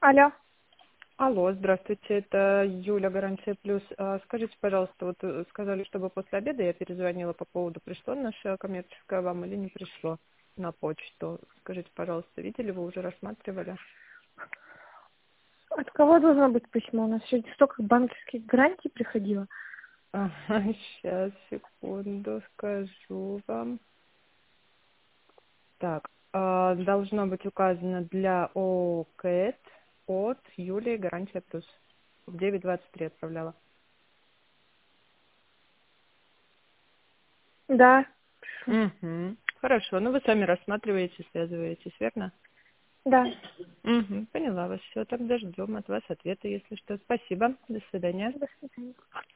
Алло. Алло, здравствуйте, это Юля, Гарантия Плюс. Скажите, пожалуйста, вот сказали, чтобы после обеда я перезвонила по поводу, пришло наше коммерческое вам или не пришло на почту. Скажите, пожалуйста, видели, вы уже рассматривали? От кого должно быть письмо? У нас сегодня столько банковских гарантий приходило. Сейчас, секунду, скажу вам. Так, должно быть указано для ОКЭТ от Юлии, Гарантия Плюс. В 9:23 отправляла. Да. Угу. Хорошо, ну вы сами рассматриваете, связываетесь, верно? Да. Угу, поняла вас. Все, тогда ждем от вас ответа, если что. Спасибо. До свидания. До свидания.